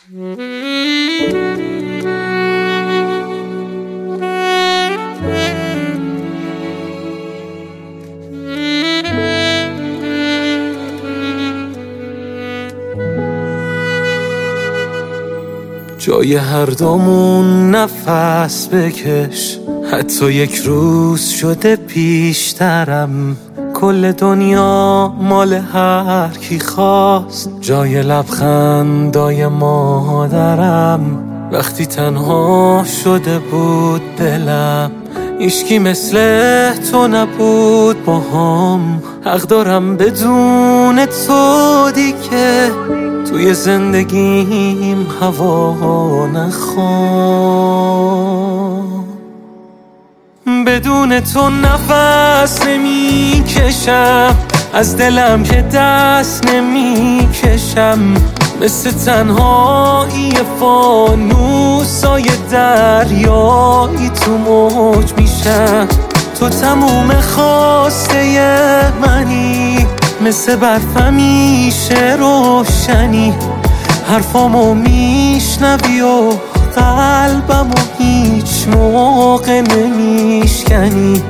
جای هر دومون نفس بکش، حتی یک روز شده پیشترم. کل دنیا مال هر کی خواست، جای لبخندای مادرم. وقتی تنها شده بود دلم، هیچکی مثل تو نبود باهام. حق دارم بدون تو دیگه توی زندگیم هوا نخوام. بدون تو نفس نمی کشم، از دلم که دست نمی کشم. مثل تنهایی فانوسای دریایی تو موج میشم. تو تموم خواسته منی، مثل برف همیشه روشنی. حرفامو میشنوی و قلبمو هیچ موقع نمیشکنی.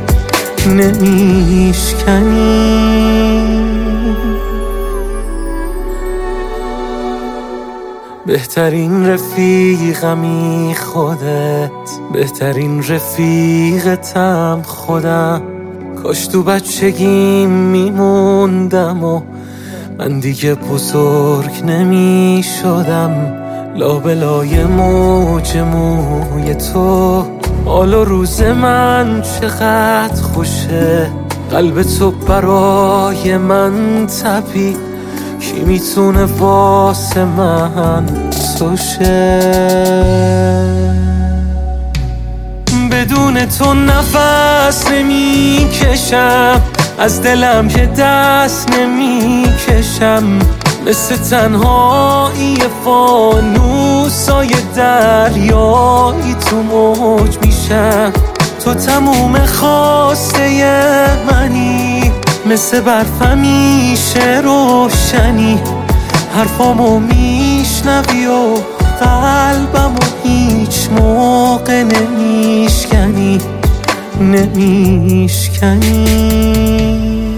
بهترین رفیقمی خودت، بهترین رفیقتم خودم. کاش تو بچگیم میموندم و من دیگه بزرگ نمی شدم. لابلای موج موی تو، حال و روز من چقدر خوشه. قلب تو برای من تپید، کی میتونه واسه من تو شه؟ بدون تو نفس نمی کشم، از دلم که دست نمی کشم. مثل تنهایی فانوسای دریایی تو موج میشم. تو تموم خواسته منی، مثل برف همیشه روشنی. حرفامو میشنوی و قلبمو هیچ موقع نمیشکنی.